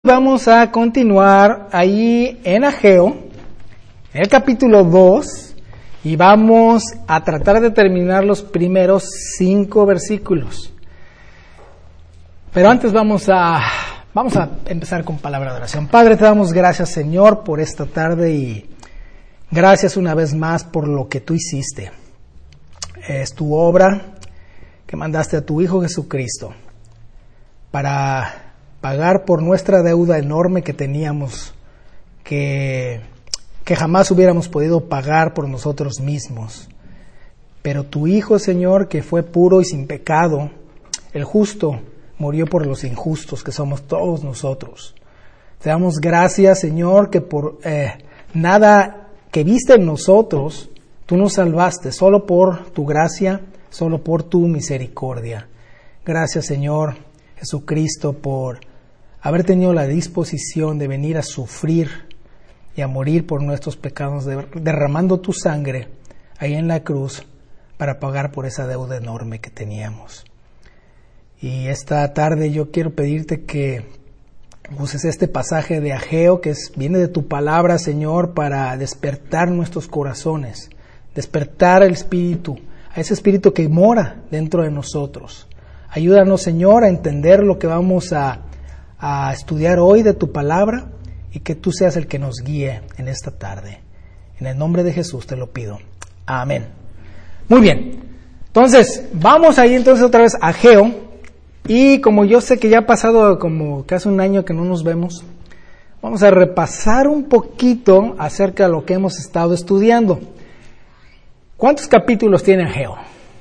Vamos a continuar ahí en Ageo, en el capítulo 2, y vamos a tratar de terminar los primeros 5 versículos. Pero antes vamos a empezar con palabra de oración. Padre, te damos gracias, Señor, por esta tarde y gracias una vez más por lo que tú hiciste. Es tu obra que mandaste a tu Hijo Jesucristo para pagar por nuestra deuda enorme que teníamos, que jamás hubiéramos podido pagar por nosotros mismos. Pero tu Hijo, Señor, que fue puro y sin pecado, el justo, murió por los injustos, que somos todos nosotros. Te damos gracias, Señor, que por nada que viste en nosotros, tú nos salvaste, solo por tu gracia, solo por tu misericordia. Gracias, Señor Jesucristo, por haber tenido la disposición de venir a sufrir y a morir por nuestros pecados, derramando tu sangre ahí en la cruz para pagar por esa deuda enorme que teníamos. Y esta tarde yo quiero pedirte que uses este pasaje de Ageo, que viene de tu palabra, Señor, para despertar nuestros corazones, despertar el espíritu, a ese espíritu que mora dentro de nosotros. Ayúdanos, Señor, a entender lo que vamos a estudiar hoy de tu palabra y que tú seas el que nos guíe en esta tarde. En el nombre de Jesús te lo pido. Amén. Muy bien. Entonces, vamos ahí entonces otra vez a Ageo. Y como yo sé que ya ha pasado como casi un año que no nos vemos, vamos a repasar un poquito acerca de lo que hemos estado estudiando. ¿Cuántos capítulos tiene Ageo?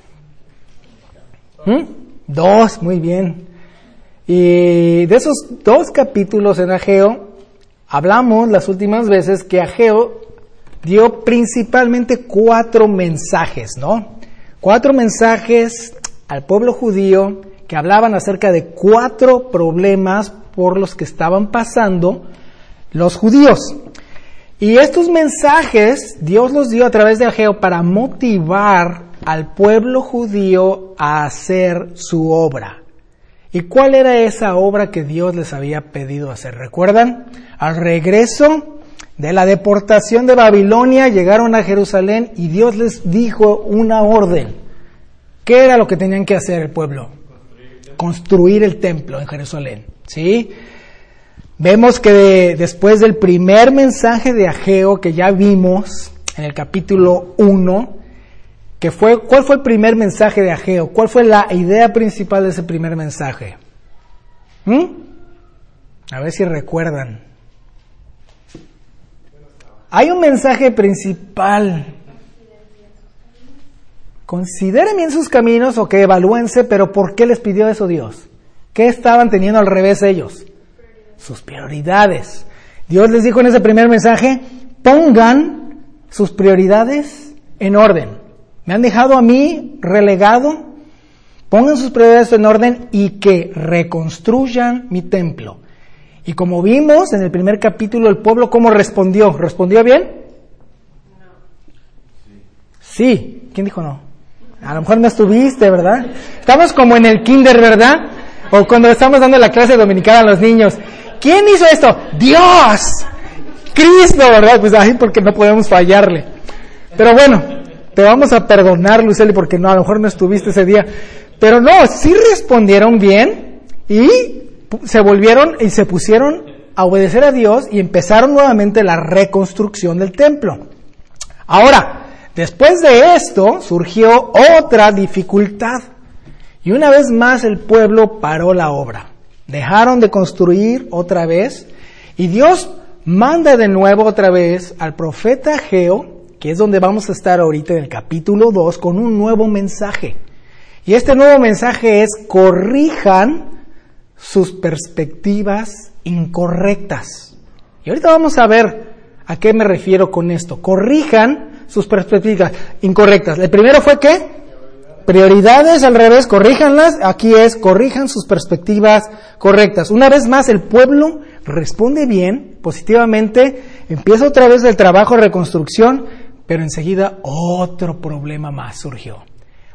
2, muy bien. Y de esos 2 capítulos en Ageo, hablamos las últimas veces que Ageo dio principalmente 4 mensajes, ¿no? 4 mensajes al pueblo judío que hablaban acerca de 4 problemas por los que estaban pasando los judíos. Y estos mensajes Dios los dio a través de Ageo para motivar al pueblo judío a hacer su obra. ¿Y cuál era esa obra que Dios les había pedido hacer? ¿Recuerdan? Al regreso de la deportación de Babilonia llegaron a Jerusalén y Dios les dijo una orden. ¿Qué era lo que tenían que hacer el pueblo? Construir el templo en Jerusalén, ¿sí? Vemos que después del primer mensaje de Ageo que ya vimos en el capítulo 1, ¿cuál fue el primer mensaje de Ageo? ¿Cuál fue la idea principal de ese primer mensaje? A ver si recuerdan. Hay un mensaje principal. Consideren bien sus caminos o que evalúense, pero ¿por qué les pidió eso Dios? ¿Qué estaban teniendo al revés ellos? Sus prioridades. Dios les dijo en ese primer mensaje, pongan sus prioridades en orden. Me han dejado a mí relegado, pongan sus prioridades en orden y que reconstruyan mi templo. Y como vimos en el primer capítulo, el pueblo, ¿cómo respondió? ¿Respondió bien? No. Sí. ¿Quién dijo no? A lo mejor no estuviste, ¿verdad? Estamos como en el kinder, ¿verdad? O cuando estamos dando la clase dominical a los niños. ¿Quién hizo esto? ¡Dios! ¡Cristo! ¿Verdad? Pues ahí porque no podemos fallarle. Pero bueno, te vamos a perdonar, Luceli, porque a lo mejor no estuviste ese día. Pero no, sí respondieron bien y se volvieron y se pusieron a obedecer a Dios y empezaron nuevamente la reconstrucción del templo. Ahora, después de esto surgió otra dificultad y una vez más el pueblo paró la obra. Dejaron de construir otra vez y Dios manda de nuevo otra vez al profeta Ageo, que es donde vamos a estar ahorita en el capítulo 2, con un nuevo mensaje. Y este nuevo mensaje es: corrijan sus perspectivas incorrectas. Y ahorita vamos a ver a qué me refiero con esto. Corrijan sus perspectivas incorrectas. El primero fue ¿qué? Prioridades al revés, corríjanlas. Aquí es: corrijan sus perspectivas correctas. Una vez más el pueblo responde bien, positivamente, empieza otra vez el trabajo de reconstrucción, pero enseguida otro problema más surgió.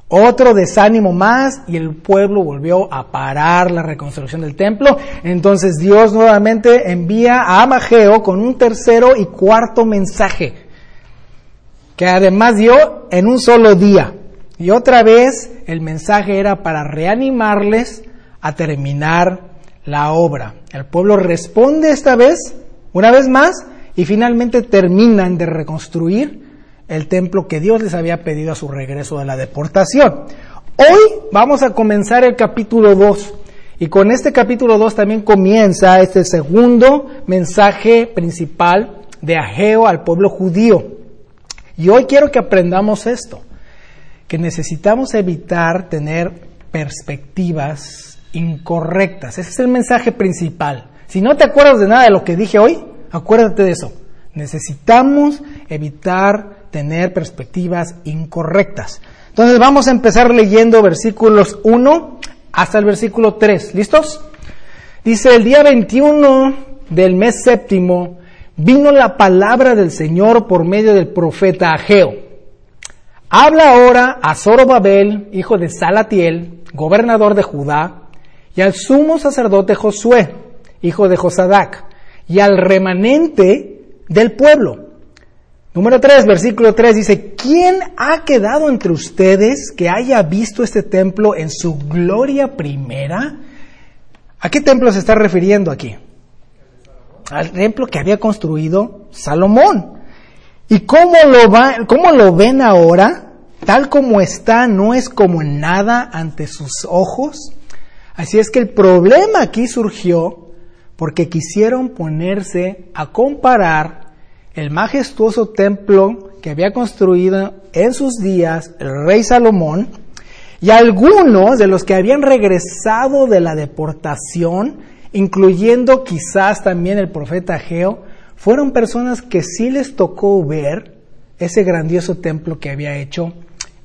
Otro desánimo más y el pueblo volvió a parar la reconstrucción del templo. Entonces Dios nuevamente envía a Amageo con un tercero y cuarto mensaje, que además dio en un solo día. Y otra vez el mensaje era para reanimarles a terminar la obra. El pueblo responde esta vez, una vez más, y finalmente terminan de reconstruir el templo que Dios les había pedido a su regreso de la deportación. Hoy vamos a comenzar el capítulo 2, y con este capítulo 2 también comienza este segundo mensaje principal de Ageo al pueblo judío. Y hoy quiero que aprendamos esto, que necesitamos evitar tener perspectivas incorrectas. Ese es el mensaje principal. Si no te acuerdas de nada de lo que dije hoy, acuérdate de eso. Necesitamos evitar tener perspectivas incorrectas. Entonces vamos a empezar leyendo versículos 1 hasta el versículo 3. ¿Listos? Dice, el día 21 del mes séptimo vino la palabra del Señor por medio del profeta Ageo. Habla ahora a Zorobabel, hijo de Salatiel, gobernador de Judá, y al sumo sacerdote Josué, hijo de Josadac, y al remanente del pueblo. Número 3, versículo 3 dice, ¿quién ha quedado entre ustedes que haya visto este templo en su gloria primera? ¿A qué templo se está refiriendo aquí? Al templo que había construido Salomón. ¿Y cómo lo ven ahora? Tal como está, no es como nada ante sus ojos. Así es que el problema aquí surgió porque quisieron ponerse a comparar el majestuoso templo que había construido en sus días el rey Salomón, y algunos de los que habían regresado de la deportación, incluyendo quizás también el profeta Ageo, fueron personas que sí les tocó ver ese grandioso templo que había hecho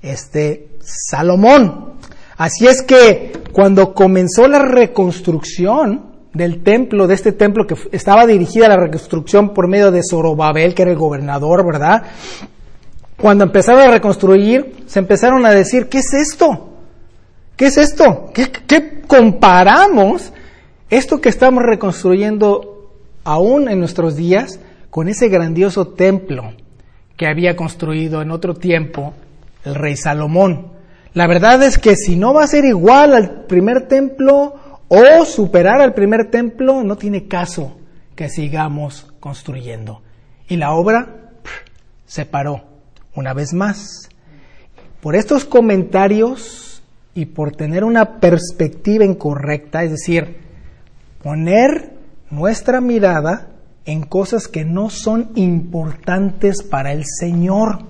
Salomón. Así es que cuando comenzó la reconstrucción del templo, de este templo que estaba dirigida a la reconstrucción por medio de Zorobabel, que era el gobernador, ¿verdad? Cuando empezaron a reconstruir, se empezaron a decir, ¿qué es esto? ¿Qué es esto? ¿Qué comparamos esto que estamos reconstruyendo aún en nuestros días con ese grandioso templo que había construido en otro tiempo el rey Salomón? La verdad es que si no va a ser igual al primer templo o superar al primer templo, no tiene caso que sigamos construyendo. Y la obra se paró una vez más. Por estos comentarios y por tener una perspectiva incorrecta, es decir, poner nuestra mirada en cosas que no son importantes para el Señor.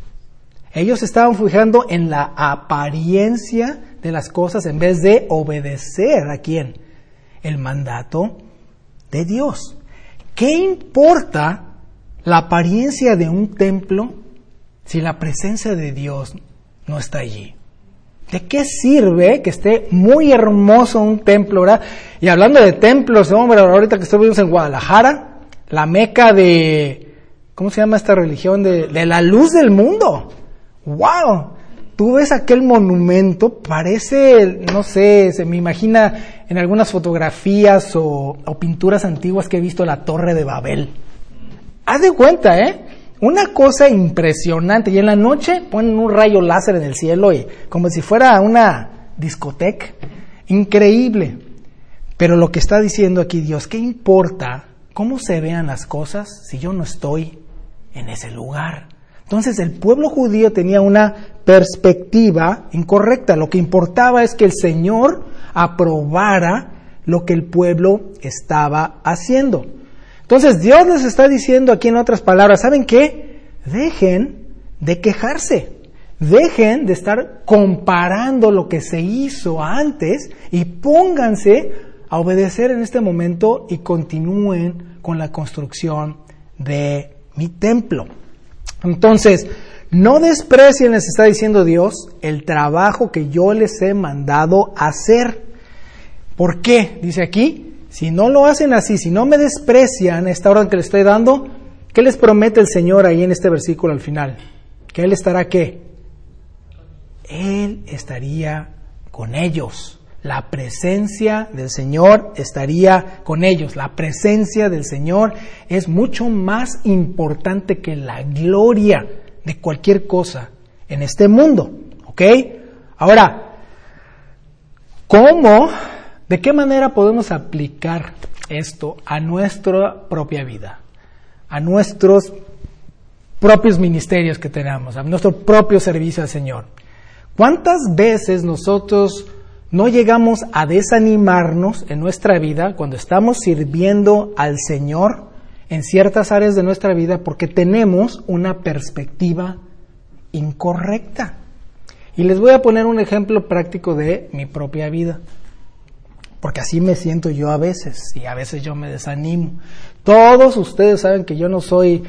Ellos estaban fijando en la apariencia de las cosas en vez de obedecer ¿a quién? El mandato de Dios. ¿Qué importa la apariencia de un templo si la presencia de Dios no está allí? ¿De qué sirve que esté muy hermoso un templo, verdad? Y hablando de templos, hombre, ahorita que estuvimos en Guadalajara, la meca de, ¿cómo se llama esta religión? De la luz del mundo. ¡Wow! Tú ves aquel monumento, parece, no sé, se me imagina en algunas fotografías o pinturas antiguas que he visto la Torre de Babel. Haz de cuenta, una cosa impresionante. Y en la noche ponen un rayo láser en el cielo y como si fuera una discoteca. Increíble. Pero lo que está diciendo aquí Dios, ¿qué importa cómo se vean las cosas si yo no estoy en ese lugar? Entonces el pueblo judío tenía una perspectiva incorrecta. Lo que importaba es que el Señor aprobara lo que el pueblo estaba haciendo. Entonces Dios les está diciendo aquí en otras palabras, ¿saben qué? Dejen de quejarse. Dejen de estar comparando lo que se hizo antes y pónganse a obedecer en este momento y continúen con la construcción de mi templo. Entonces, no desprecien, les está diciendo Dios, el trabajo que yo les he mandado hacer. ¿Por qué? Dice aquí, si no lo hacen así, si no me desprecian esta orden que les estoy dando, ¿qué les promete el Señor ahí en este versículo al final? Que Él estará, ¿qué? Él estaría con ellos. La presencia del Señor estaría con ellos. La presencia del Señor es mucho más importante que la gloria de cualquier cosa en este mundo. ¿Ok? Ahora, de qué manera podemos aplicar esto a nuestra propia vida? A nuestros propios ministerios que tenemos, a nuestro propio servicio al Señor. ¿Cuántas veces nosotros no llegamos a desanimarnos en nuestra vida cuando estamos sirviendo al Señor en ciertas áreas de nuestra vida porque tenemos una perspectiva incorrecta? Y les voy a poner un ejemplo práctico de mi propia vida, porque así me siento yo a veces, y a veces yo me desanimo. Todos ustedes saben que yo no soy,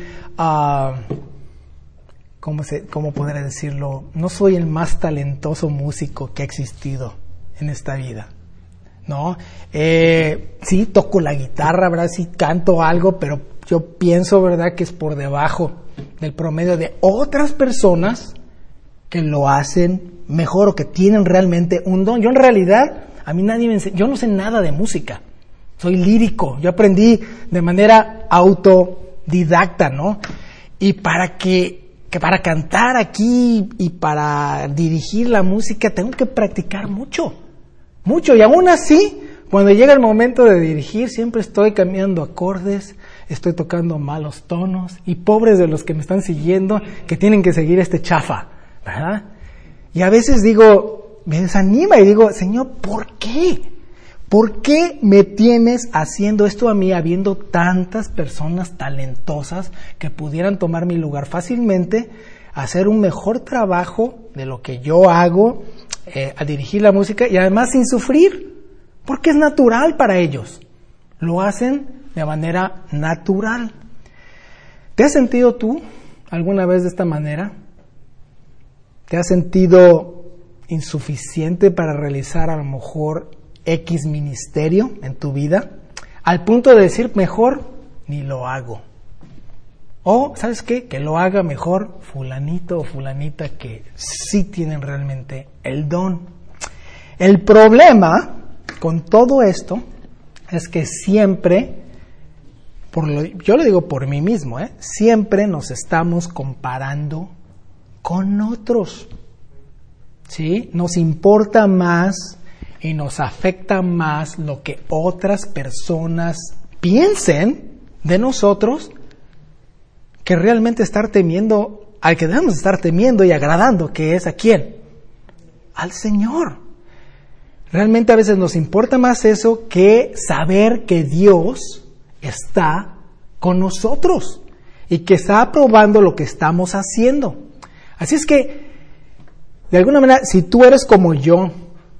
¿cómo podré decirlo? No soy el más talentoso músico que ha existido en esta vida, ¿no? Sí, toco la guitarra, ¿verdad? Sí, canto algo, pero yo pienso, ¿verdad?, que es por debajo del promedio de otras personas que lo hacen mejor o que tienen realmente un don. Yo en realidad, a mí nadie me enseña, yo no sé nada de música, soy lírico, yo aprendí de manera autodidacta, ¿no? Y para cantar aquí y para dirigir la música tengo que practicar mucho, y aún así, cuando llega el momento de dirigir, siempre estoy cambiando acordes, estoy tocando malos tonos, y pobres de los que me están siguiendo, que tienen que seguir este chafa, ¿verdad? Y a veces me desanima y digo, Señor, ¿por qué? ¿Por qué me tienes haciendo esto a mí, habiendo tantas personas talentosas que pudieran tomar mi lugar fácilmente, hacer un mejor trabajo de lo que yo hago al dirigir la música y además sin sufrir? Porque es natural para ellos. Lo hacen de manera natural. ¿Te has sentido tú alguna vez de esta manera? ¿Te has sentido insuficiente para realizar a lo mejor X ministerio en tu vida? Al punto de decir, mejor ni lo hago. O, ¿sabes qué? Que lo haga mejor fulanito o fulanita que sí tienen realmente el don. El problema con todo esto es que siempre, yo lo digo por mí mismo, siempre nos estamos comparando con otros, ¿sí? Nos importa más y nos afecta más lo que otras personas piensen de nosotros que realmente estar temiendo al que debemos estar temiendo y agradando, que es ¿a quién? Al Señor. Realmente a veces nos importa más eso que saber que Dios está con nosotros y que está aprobando lo que estamos haciendo. Así es que, de alguna manera, si tú eres como yo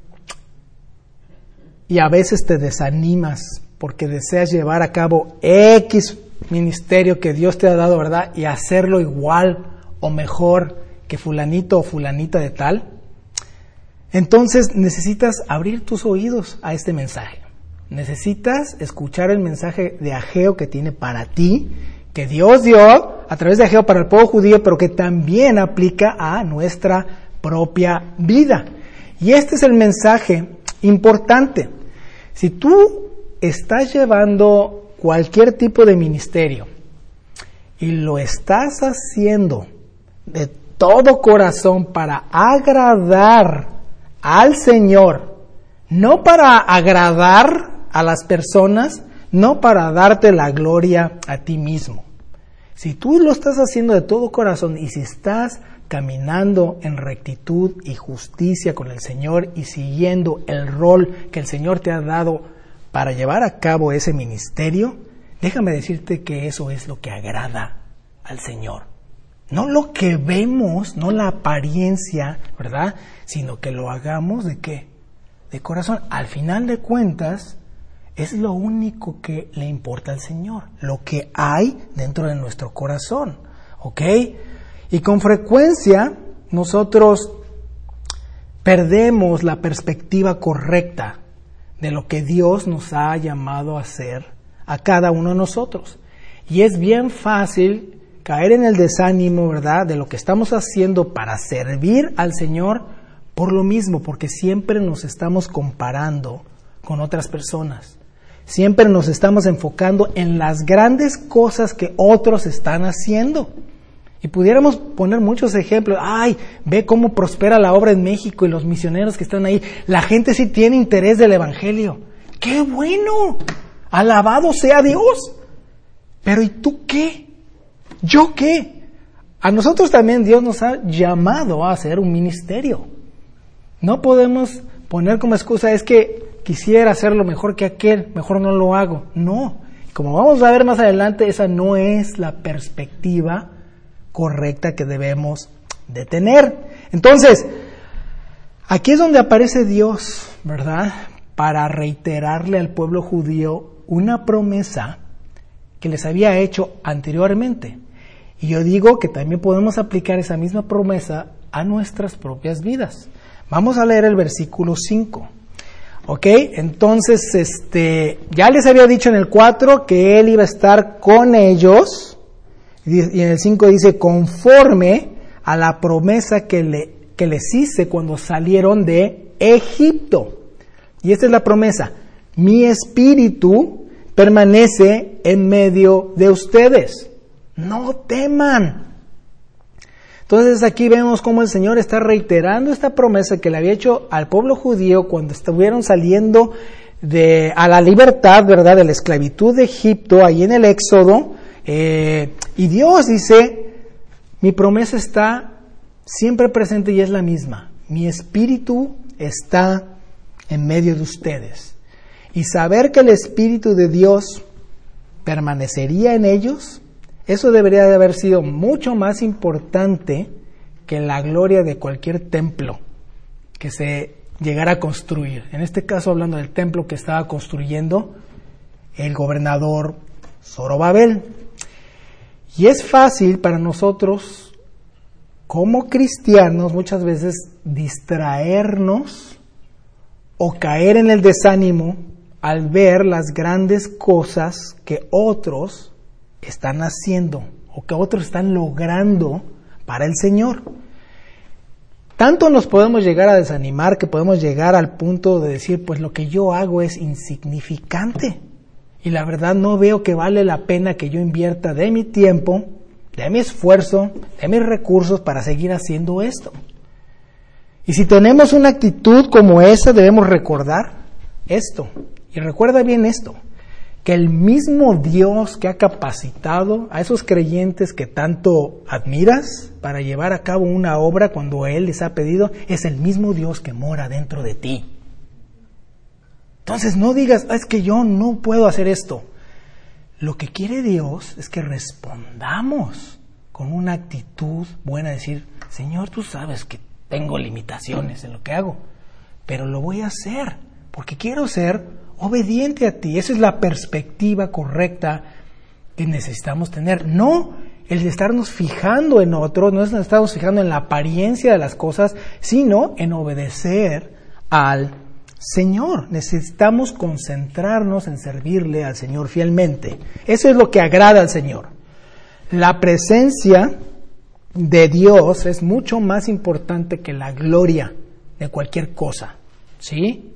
y a veces te desanimas porque deseas llevar a cabo X ministerio que Dios te ha dado, ¿verdad?, y hacerlo igual o mejor que fulanito o fulanita de tal, entonces necesitas abrir tus oídos a este mensaje. Necesitas escuchar el mensaje de Ageo que tiene para ti, que Dios dio a través de Ageo para el pueblo judío, pero que también aplica a nuestra propia vida. Y este es el mensaje importante. Si tú estás llevando cualquier tipo de ministerio y lo estás haciendo de todo corazón para agradar al Señor, no para agradar a las personas, no para darte la gloria a ti mismo. Si tú lo estás haciendo de todo corazón y si estás caminando en rectitud y justicia con el Señor y siguiendo el rol que el Señor te ha dado para llevar a cabo ese ministerio, déjame decirte que eso es lo que agrada al Señor. No lo que vemos, no la apariencia, ¿verdad?, sino que lo hagamos ¿de qué? De corazón. Al final de cuentas, es lo único que le importa al Señor, lo que hay dentro de nuestro corazón, ¿ok? Y con frecuencia nosotros perdemos la perspectiva correcta de lo que Dios nos ha llamado a hacer a cada uno de nosotros. Y es bien fácil caer en el desánimo, ¿verdad?, de lo que estamos haciendo para servir al Señor, Por lo mismo, porque siempre nos estamos comparando con otras personas. Siempre nos estamos enfocando en las grandes cosas que otros están haciendo. Y pudiéramos poner muchos ejemplos. Ay, ve cómo prospera la obra en México y los misioneros que están ahí. La gente sí tiene interés del evangelio. ¡Qué bueno! ¡Alabado sea Dios! Pero ¿y tú qué? ¿Yo qué? A nosotros también Dios nos ha llamado a hacer un ministerio. No podemos poner como excusa, es que quisiera hacerlo mejor que aquel, mejor no lo hago. No, como vamos a ver más adelante, esa no es la perspectiva correcta que debemos de tener. Entonces, aquí es donde aparece Dios, ¿verdad? Para reiterarle al pueblo judío una promesa que les había hecho anteriormente. Y yo digo que también podemos aplicar esa misma promesa a nuestras propias vidas. Vamos a leer el versículo 5. ¿Ok? Entonces, ya les había dicho en el 4 que Él iba a estar con ellos. Y en el 5 dice, conforme a la promesa que les hice cuando salieron de Egipto. Y esta es la promesa. Mi espíritu permanece en medio de ustedes. No teman. Entonces aquí vemos cómo el Señor está reiterando esta promesa que le había hecho al pueblo judío cuando estuvieron saliendo a la libertad, ¿verdad?, de la esclavitud de Egipto, ahí en el Éxodo. Y Dios dice, mi promesa está siempre presente y es la misma. Mi espíritu está en medio de ustedes. Y saber que el Espíritu de Dios permanecería en ellos, eso debería de haber sido mucho más importante que la gloria de cualquier templo que se llegara a construir. En este caso hablando del templo que estaba construyendo el gobernador Zorobabel. Y es fácil para nosotros, como cristianos, muchas veces distraernos o caer en el desánimo al ver las grandes cosas que otros están haciendo o que otros están logrando para el Señor. Tanto nos podemos llegar a desanimar que podemos llegar al punto de decir, pues lo que yo hago es insignificante y la verdad no veo que vale la pena que yo invierta de mi tiempo, de mi esfuerzo, de mis recursos para seguir haciendo esto. Y si tenemos una actitud como esa, debemos recordar esto. Y recuerda bien esto, que el mismo Dios que ha capacitado a esos creyentes que tanto admiras para llevar a cabo una obra cuando Él les ha pedido, es el mismo Dios que mora dentro de ti. Entonces no digas, es que yo no puedo hacer esto. Lo que quiere Dios es que respondamos con una actitud buena, decir, Señor, tú sabes que tengo limitaciones en lo que hago, pero lo voy a hacer porque quiero ser obediente a ti. Esa es la perspectiva correcta que necesitamos tener. No el de estarnos fijando en otros, no es estarnos fijando en la apariencia de las cosas, sino en obedecer al Señor. Necesitamos concentrarnos en servirle al Señor fielmente. Eso es lo que agrada al Señor. La presencia de Dios es mucho más importante que la gloria de cualquier cosa, ¿sí?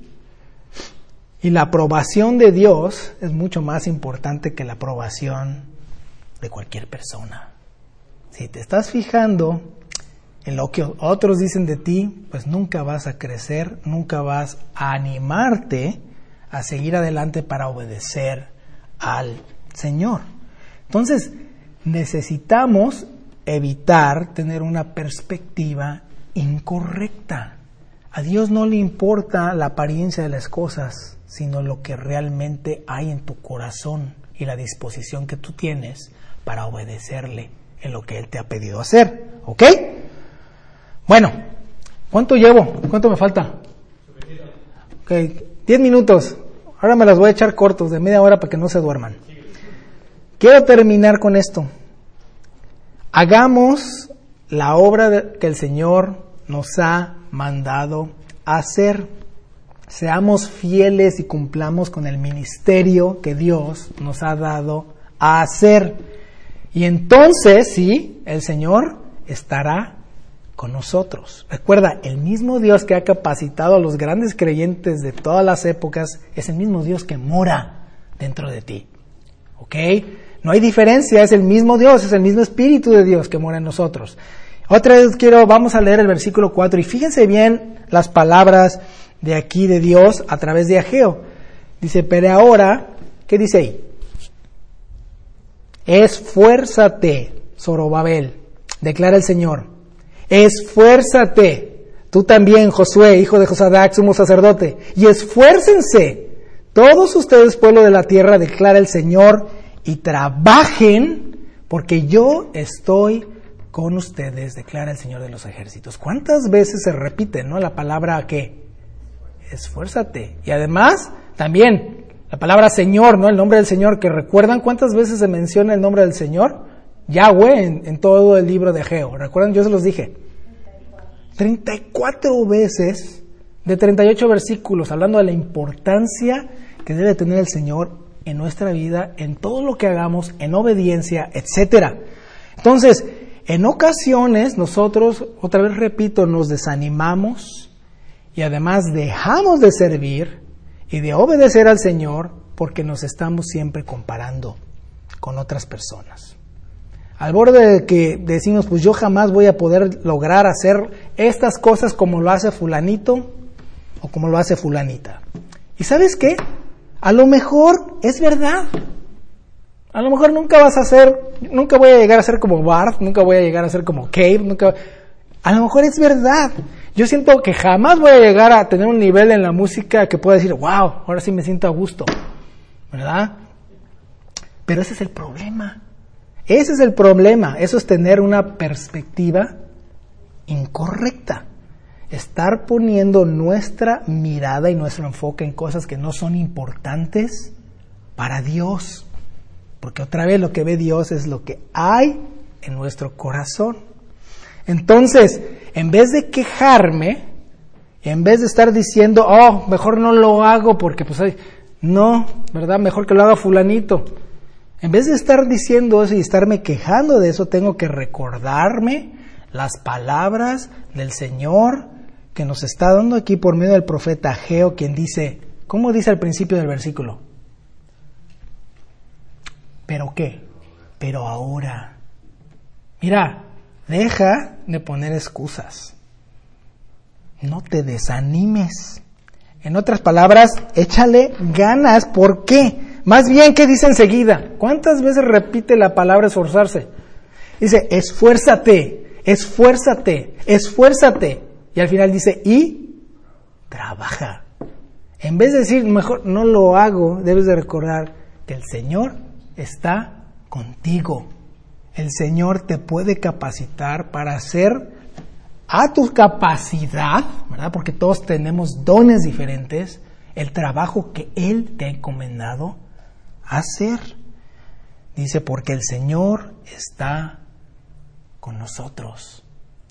Y la aprobación de Dios es mucho más importante que la aprobación de cualquier persona. Si te estás fijando en lo que otros dicen de ti, pues nunca vas a crecer, nunca vas a animarte a seguir adelante para obedecer al Señor. Entonces, necesitamos evitar tener una perspectiva incorrecta. A Dios no le importa la apariencia de las cosas, sino lo que realmente hay en tu corazón y la disposición que tú tienes para obedecerle en lo que Él te ha pedido hacer. ¿Ok? Bueno, ¿cuánto llevo? ¿Cuánto me falta? Ok, 10 minutos. Ahora me las voy a echar cortos, de media hora para que no se duerman. Quiero terminar con esto. Hagamos la obra que el Señor nos ha mandado a hacer. Seamos fieles y cumplamos con el ministerio que Dios nos ha dado a hacer. Y entonces, sí, el Señor estará con nosotros. Recuerda, el mismo Dios que ha capacitado a los grandes creyentes de todas las épocas es el mismo Dios que mora dentro de ti. ¿Ok? No hay diferencia, es el mismo Dios, es el mismo Espíritu de Dios que mora en nosotros. Otra vez vamos a leer el versículo 4 y fíjense bien las palabras de aquí de Dios a través de Ageo. Dice, pero ahora, ¿qué dice ahí? Esfuérzate, Zorobabel, declara el Señor. Esfuérzate, tú también, Josué, hijo de Josadac, sumo sacerdote, y esfuércense, todos ustedes, pueblo de la tierra, declara el Señor, y trabajen, porque yo estoy con ustedes, declara el Señor de los ejércitos. ¿Cuántas veces se repite, no, la palabra qué? Esfuérzate. Y además, también, la palabra Señor, ¿no? El nombre del Señor, que recuerdan cuántas veces se menciona el nombre del Señor, Yahweh, en todo el libro de Ageo. ¿Recuerdan? Yo se los dije. 34 veces de 38 versículos, hablando de la importancia que debe tener el Señor en nuestra vida, en todo lo que hagamos, en obediencia, etcétera. Entonces, en ocasiones nosotros, otra vez repito, nos desanimamos y además dejamos de servir y de obedecer al Señor porque nos estamos siempre comparando con otras personas. Al borde de que decimos, pues yo jamás voy a poder lograr hacer estas cosas como lo hace fulanito o como lo hace fulanita. ¿Y sabes qué? A lo mejor es verdad. A lo mejor nunca voy a llegar a ser como Bart, nunca voy a llegar a ser como Cave, a lo mejor es verdad. Yo siento que jamás voy a llegar a tener un nivel en la música que pueda decir, wow, ahora sí me siento a gusto, ¿verdad? Pero ese es el problema. Ese es el problema. Eso es tener una perspectiva incorrecta. Estar poniendo nuestra mirada y nuestro enfoque en cosas que no son importantes para Dios. Porque otra vez lo que ve Dios es lo que hay en nuestro corazón. Entonces, en vez de quejarme, en vez de estar diciendo, oh, mejor no lo hago porque pues no, ¿verdad? Mejor que lo haga fulanito. En vez de estar diciendo eso y estarme quejando de eso, tengo que recordarme las palabras del Señor que nos está dando aquí por medio del profeta Ageo, quien dice, ¿cómo dice al principio del versículo? ¿Pero qué? Pero ahora. Mira, deja de poner excusas. No te desanimes. En otras palabras, échale ganas. ¿Por qué? Más bien, ¿qué dice enseguida? ¿Cuántas veces repite la palabra esforzarse? Dice, esfuérzate, esfuérzate, esfuérzate. Y al final dice, y trabaja. En vez de decir, mejor no lo hago, debes de recordar que el Señor está contigo. El Señor te puede capacitar para hacer a tu capacidad, ¿verdad? Porque todos tenemos dones diferentes, el trabajo que Él te ha encomendado hacer. Dice, porque el Señor está con nosotros.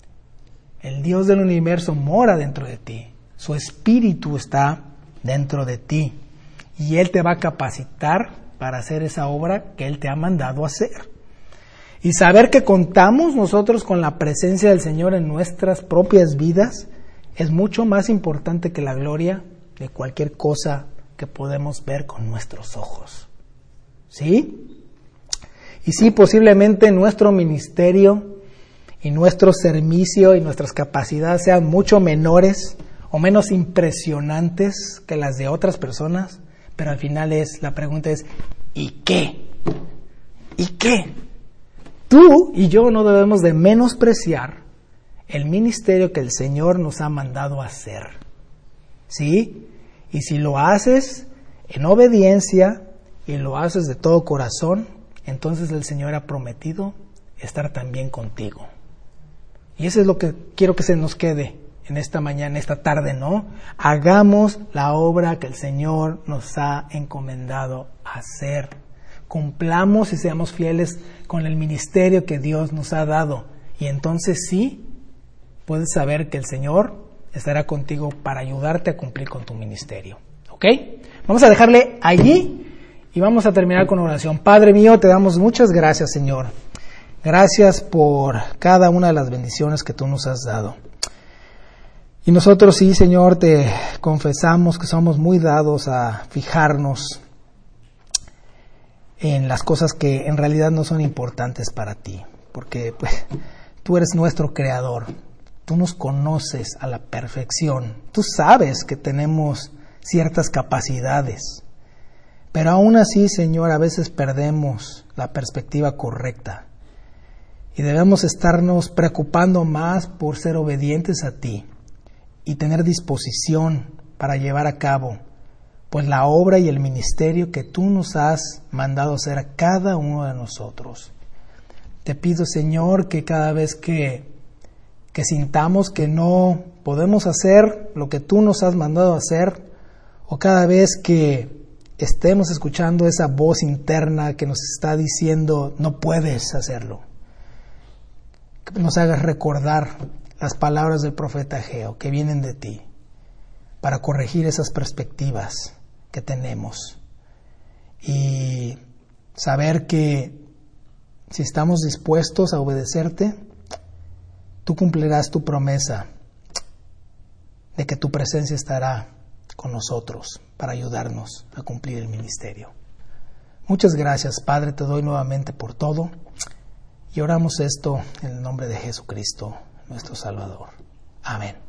El Dios del universo mora dentro de ti. Su espíritu está dentro de ti. Y Él te va a capacitar para hacer esa obra que Él te ha mandado hacer. Y saber que contamos nosotros con la presencia del Señor en nuestras propias vidas es mucho más importante que la gloria de cualquier cosa que podemos ver con nuestros ojos. ¿Sí? Y sí, posiblemente nuestro ministerio y nuestro servicio y nuestras capacidades sean mucho menores o menos impresionantes que las de otras personas, pero al final la pregunta es, ¿y qué? ¿Y qué? Tú y yo no debemos de menospreciar el ministerio que el Señor nos ha mandado a hacer. ¿Sí? Y si lo haces en obediencia y lo haces de todo corazón, entonces el Señor ha prometido estar también contigo. Y eso es lo que quiero que se nos quede en esta mañana, esta tarde, ¿no? Hagamos la obra que el Señor nos ha encomendado hacer. Cumplamos y seamos fieles con el ministerio que Dios nos ha dado. Y entonces sí, puedes saber que el Señor estará contigo para ayudarte a cumplir con tu ministerio. ¿Ok? Vamos a dejarle allí y vamos a terminar con oración. Padre mío, te damos muchas gracias, Señor. Gracias por cada una de las bendiciones que tú nos has dado. Y nosotros sí, Señor, te confesamos que somos muy dados a fijarnos en las cosas que en realidad no son importantes para ti, porque pues, tú eres nuestro creador, tú nos conoces a la perfección, tú sabes que tenemos ciertas capacidades, pero aún así, Señor, a veces perdemos la perspectiva correcta y debemos estarnos preocupando más por ser obedientes a ti y tener disposición para llevar a cabo pues la obra y el ministerio que tú nos has mandado hacer a cada uno de nosotros. Te pido, Señor, que cada vez que sintamos que no podemos hacer lo que tú nos has mandado hacer, o cada vez que estemos escuchando esa voz interna que nos está diciendo no puedes hacerlo, que nos hagas recordar las palabras del profeta Ageo que vienen de ti para corregir esas perspectivas que tenemos y saber que si estamos dispuestos a obedecerte, tú cumplirás tu promesa de que tu presencia estará con nosotros para ayudarnos a cumplir el ministerio. Muchas gracias, Padre, te doy nuevamente por todo y oramos esto en el nombre de Jesucristo, nuestro Salvador. Amén.